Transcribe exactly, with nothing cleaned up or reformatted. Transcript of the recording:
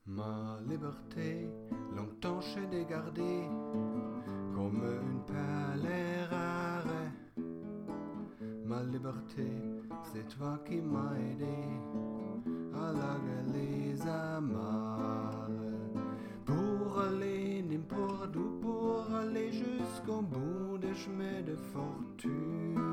Ma liberté, longtemps j'ai dégardé comme une perle rare. Ma liberté, c'est toi qui m'as aidé à larguer les amarres. Pour aller n'importe où, pour aller jusqu'au bout des chemins de fortune.